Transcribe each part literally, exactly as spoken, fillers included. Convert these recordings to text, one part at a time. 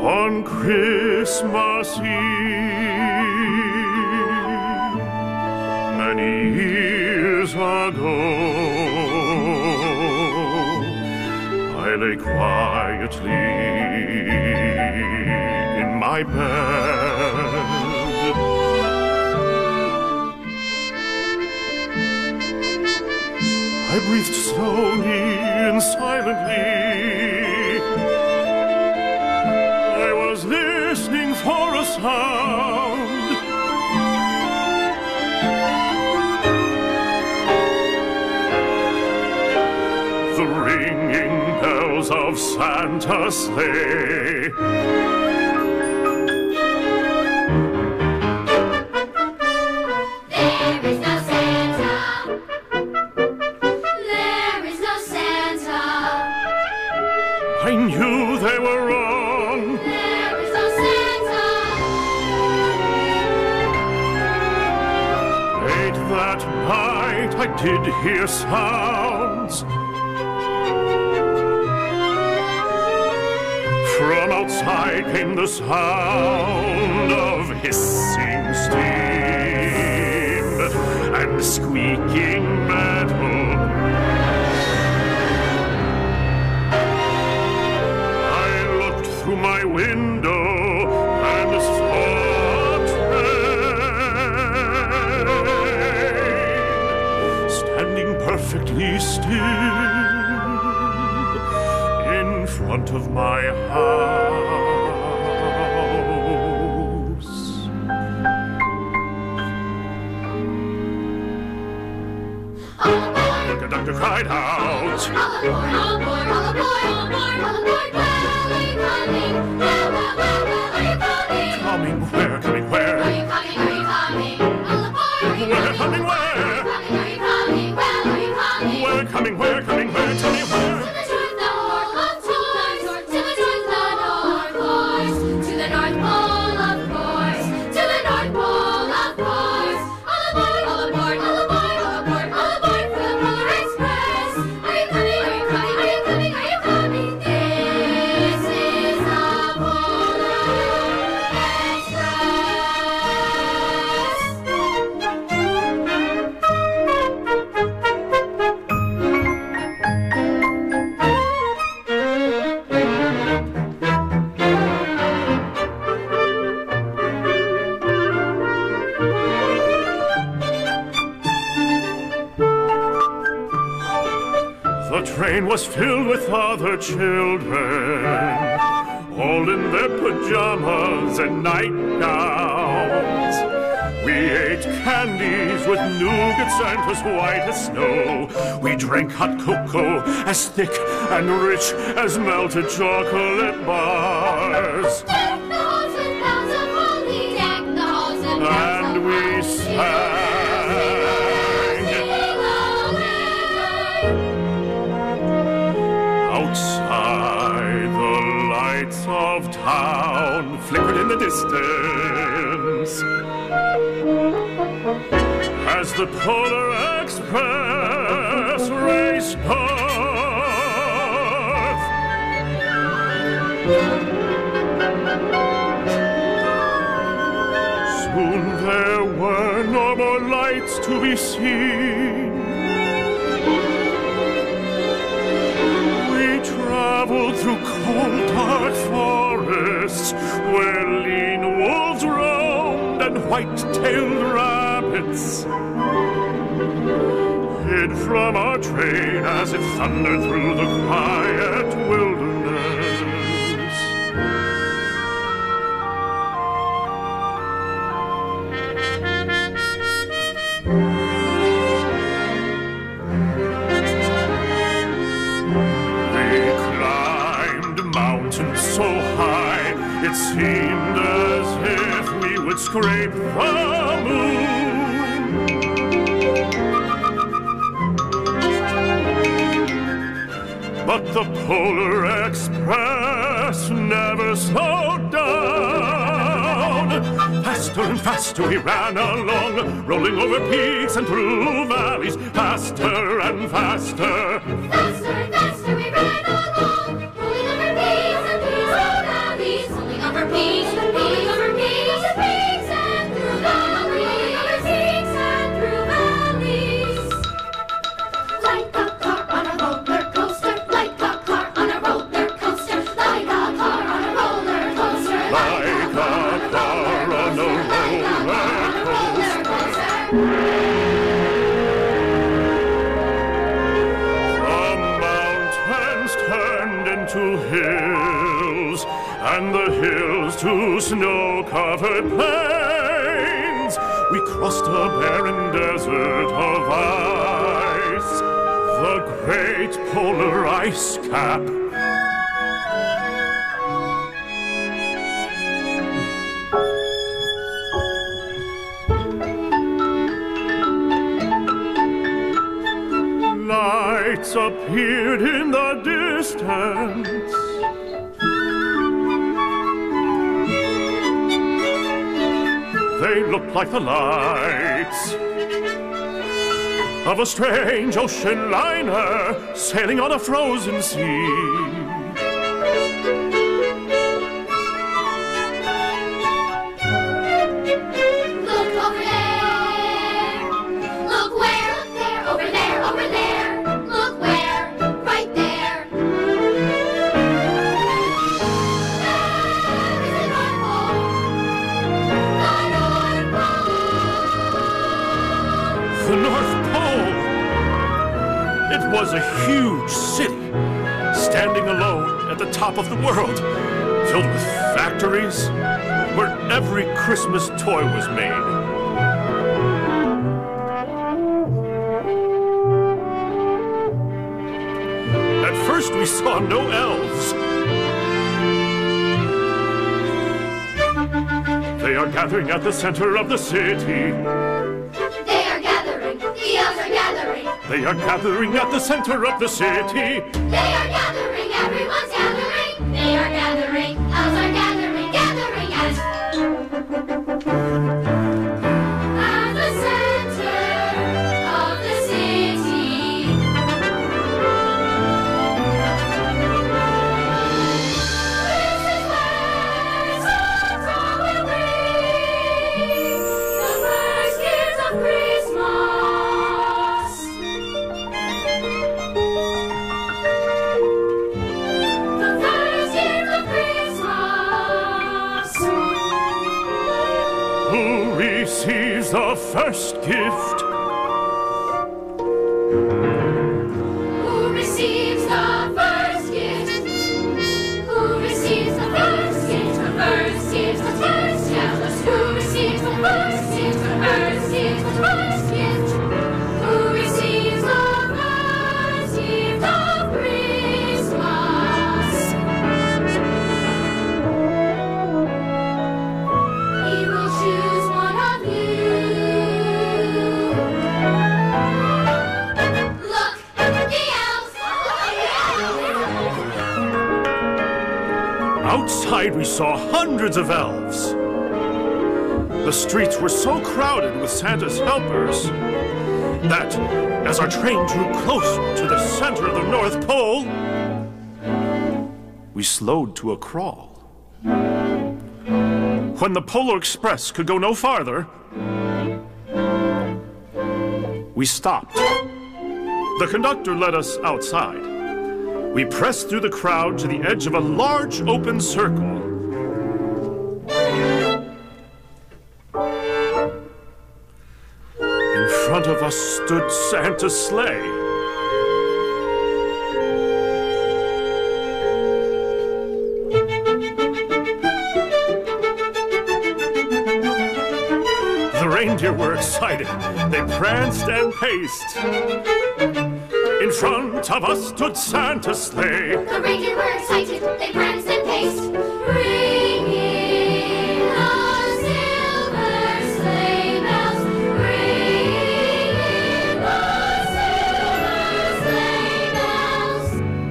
On Christmas Eve, many years ago, I lay quietly in my bed. I breathed slowly and silently. I was listening for a sound. The ringing bells of Santa's sleigh. I knew they were wrong. There is no Santa. Late that night I did hear sounds. From outside came the sound of hissing steam and squeaking metal. Through my window and saw a train standing perfectly still in front of my house. The conductor cried out, All aboard, all aboard, all aboard, all aboard, all aboard, well, are you coming? Well, well, well, well, are you coming? Coming where, coming where? Are you coming, are you coming? All aboard, are you Where, coming? coming where? Are you coming, are you coming? Well, are you coming? Where, coming where, coming where? Tell me where? To the North Pole of toys, to the North Pole of course, to the North Pole of course, to the North Pole of course. All aboard, all aboard, all aboard, all aboard, all aboard for the Polar Express. Are you coming, are you coming, are you coming, are you coming? This is the Polar The train was filled with other children, all in their pajamas and nightgowns. We ate candies with nougats and as white as snow. We drank hot cocoa as thick and rich as melted chocolate bars. Deck the halls with bells of holly, deck the halls with bells of And we holly. sang. Outside, the lights of town flickered in the distance as the Polar Express raced north. Soon there were no more lights to be seen. Traveled through cold, dark forests where lean wolves roamed and white-tailed rabbits hid from our train as it thundered through the quiet wilderness. So high, it seemed as if we would scrape the moon. But the Polar Express never slowed down. Faster and faster we ran along, rolling over peaks and through valleys. Faster and faster. Faster and faster we ran along, rolling over peaks and through valleys. Only over peaks, rolling over peaks, over peaks and through valleys, over peaks and through valleys. Like a car on a roller coaster, like a car on a roller coaster, like a car on a roller coaster, Like a car on a roller coaster. The mountains turned into hills, and the hills to snow-covered plains. We crossed a barren desert of ice, the great polar ice cap. Lights appeared in the distance. They looked like the lights of a strange ocean liner sailing on a frozen sea. Look over there. Look where? Look there. Over there. Over there. Look where? Right there. There is the North Pole. The North Pole. The North Pole! It was a huge city, standing alone at the top of the world, filled with factories where every Christmas toy was made. At first we saw no elves. They are gathering at the center of the city. They are gathering. The elves are gathering. They are gathering at the center of the city. They are gathering. Everyone's gathering. They are gathering. Elves are gathering. Gathering at at the center of the city. This is where Santa will bring the first gift of Christmas. The first gift of Christmas. Who receives the first gift? Who receives the first gift? Who receives the first gift? The first gift, the first tell us who receives the first gift? The first gift, the first gift. Who receives the first gift of Christmas? He will choose one of you. Look, the elves! Outside we saw hundreds of elves. The streets were so crowded with Santa's helpers that, as our train drew closer to the center of the North Pole, we slowed to a crawl. When the Polar Express could go no farther, we stopped. The conductor led us outside. We pressed through the crowd to the edge of a large open circle. In front of us stood Santa's sleigh. The reindeer were excited. They pranced and paced. In front of us stood Santa's sleigh. The reindeer were excited, they pranced and paced, ringing the silver sleigh bells, ringing the silver sleigh bells.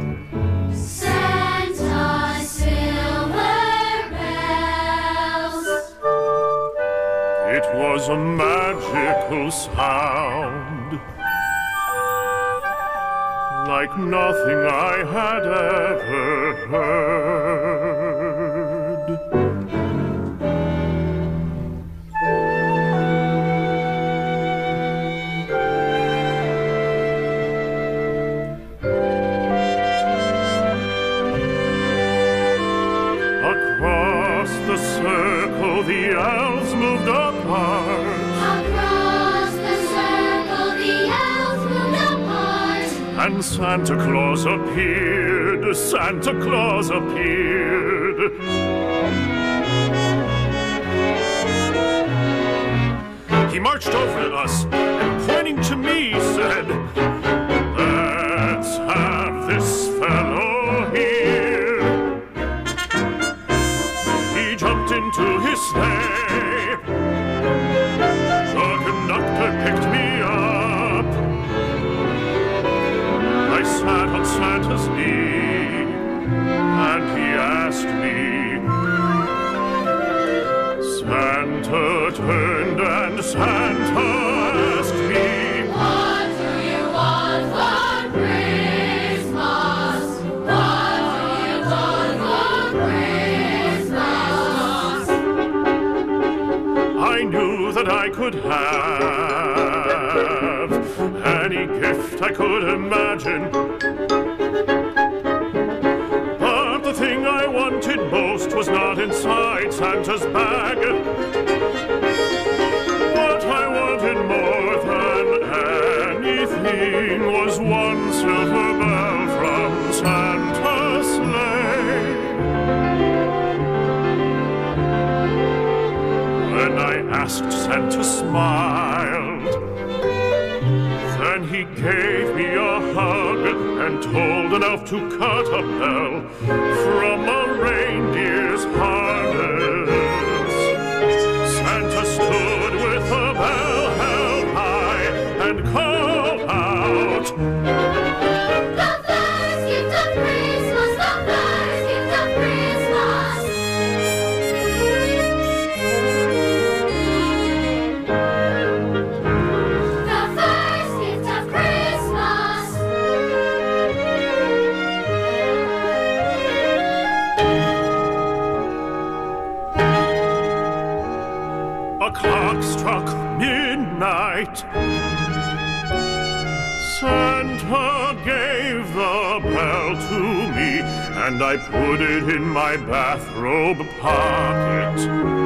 Santa's silver bells. It was a magical sound, like nothing I had ever heard. the elves moved apart. Across the circle the elves moved apart. And Santa Claus appeared, Santa Claus appeared. He marched over to us and pointing to me said, "Let's have this fellow here." He jumped into his sleigh. The conductor picked me up. I sat on Santa's knee and he asked me. Santa turned and Santa asked me, What do you want for Christmas? What do you want for Christmas? I knew that I could have any gift I could imagine. But the thing I wanted most was not inside Santa's bag. What I wanted more than anything was one silver bell from Santa's sleigh. When I asked, Santa smiled. Then he gave me a hug and told an elf to cut a bell from a reindeer's harness. Santa stood with a bell held high and called out, The first gift of Christmas, the first gift of Christmas. The first gift of Christmas. a clock struck midnight. Santa gave the bell to me, and I put it in my bathrobe pocket.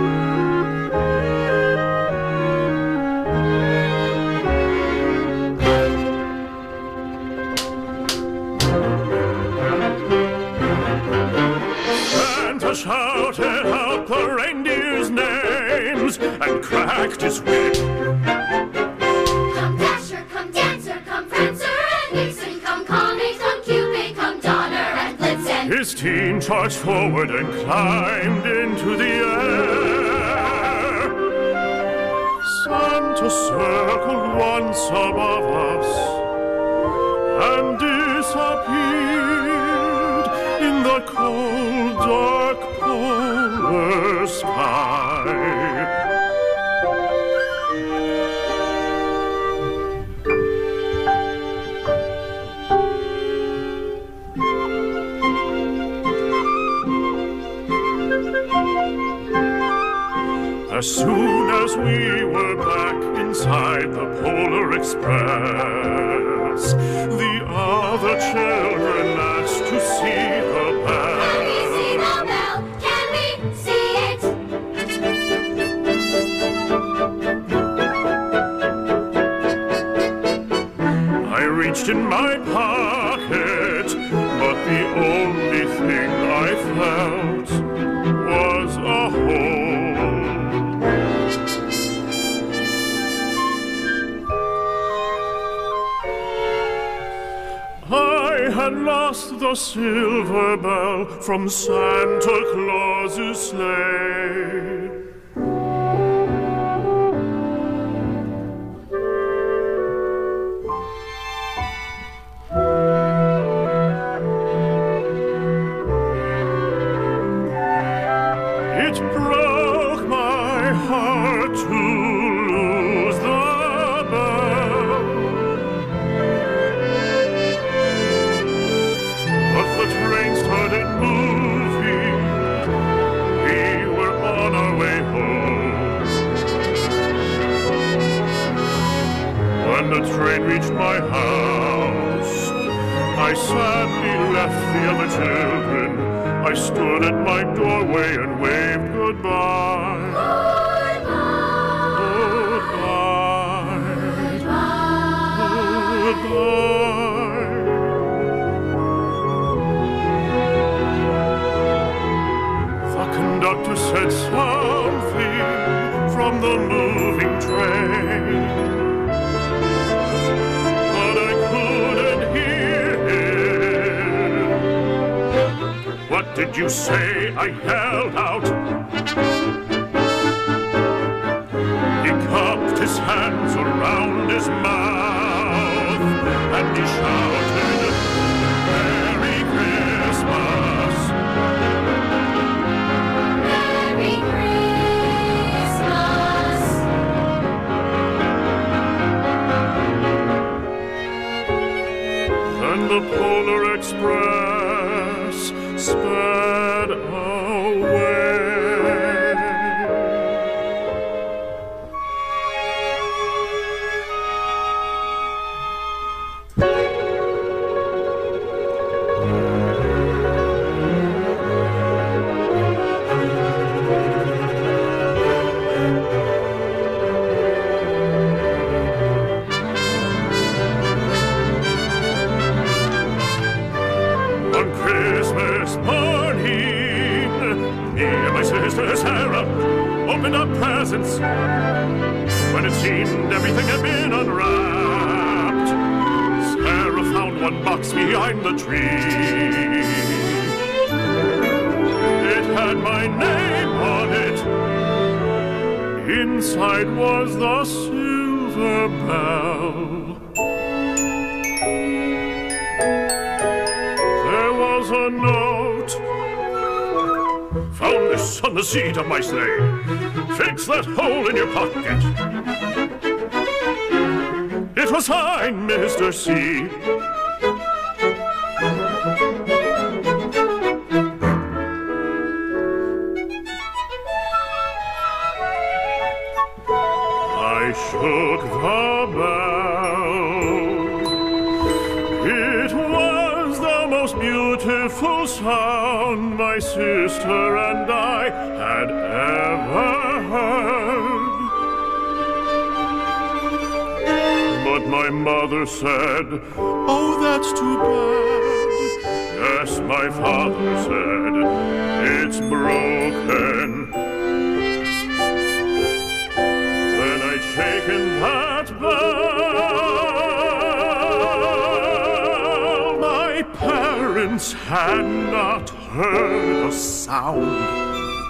Santa shouted out the reindeers' names and cracked his whip. Come Dasher, come Dancer, come Prancer and Vixen, come Comet, come Cupid, come Donner and Blitzen. His team charged forward and climbed into the air. Santa circled once above us and disappeared in the cold, dark polar sky. As soon as we were back inside the Polar Express, the other children asked to see the bell. Can we see the bell? Can we see it? I reached in my pocket, but the only thing I felt was a hole. I had lost the silver bell from Santa Claus's sleigh. It broke my heart to lose the bell. But the train started moving. We were on our way home. When the train reached my house, I sadly left the other children. I I stood at my doorway and waved goodbye. Goodbye. Goodbye. The conductor said something from the moving train, but I couldn't hear him. What did you say? I yelled out. He cupped his hands around his mouth and he shouted, Merry Christmas. Merry Christmas. And the Polar Express sped away. On Christmas morning, me and my sister Sarah opened up presents. When it seemed everything had been unwrapped, Sarah found one box behind the tree. It had my name on it. Inside was the silver bell. There was a note. Found this on the seat of my sleigh. Fix that hole in your pocket. It was signed, Mister C. I shook the bell. It was the most beautiful sound my sister and I had ever heard. But my mother said, oh, that's too bad. Yes, my father said, it's broken. When I'd shaken that bell, my parents had not heard a sound.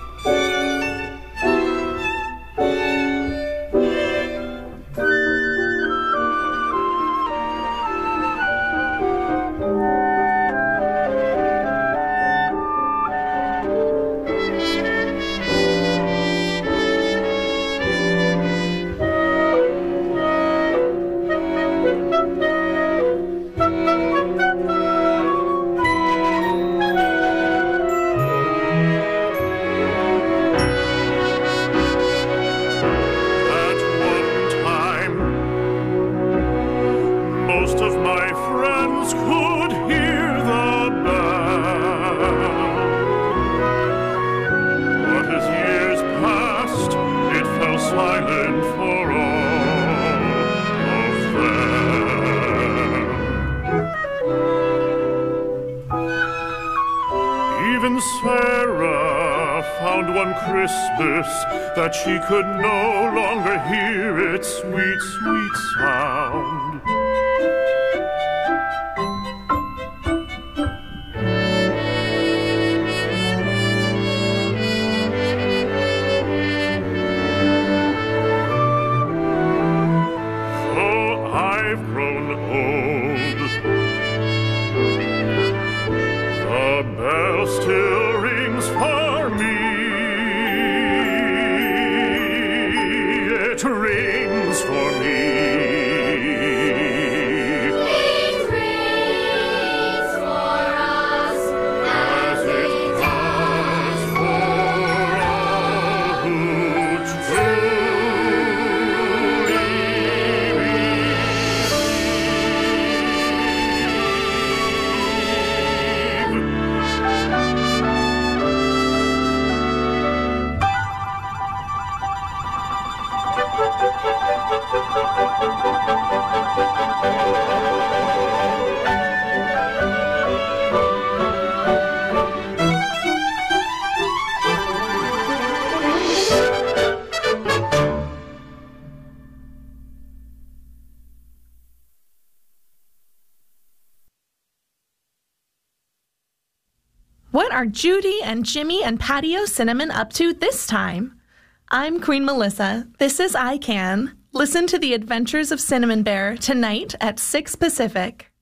Most of my friends could hear the bell. But as years passed, it fell silent for all of them. Even Sarah found one Christmas that she could no longer hear its sweet, sweet sound. I've grown old. The bell still rings for me. It rings for me. It rings for us as it does for all who truly believe. What are Judy and Jimmy and Patio Cinnamon up to this time? I'm Queen Melissa. This is I Can. Listen to the Adventures of Cinnamon Bear tonight at six Pacific.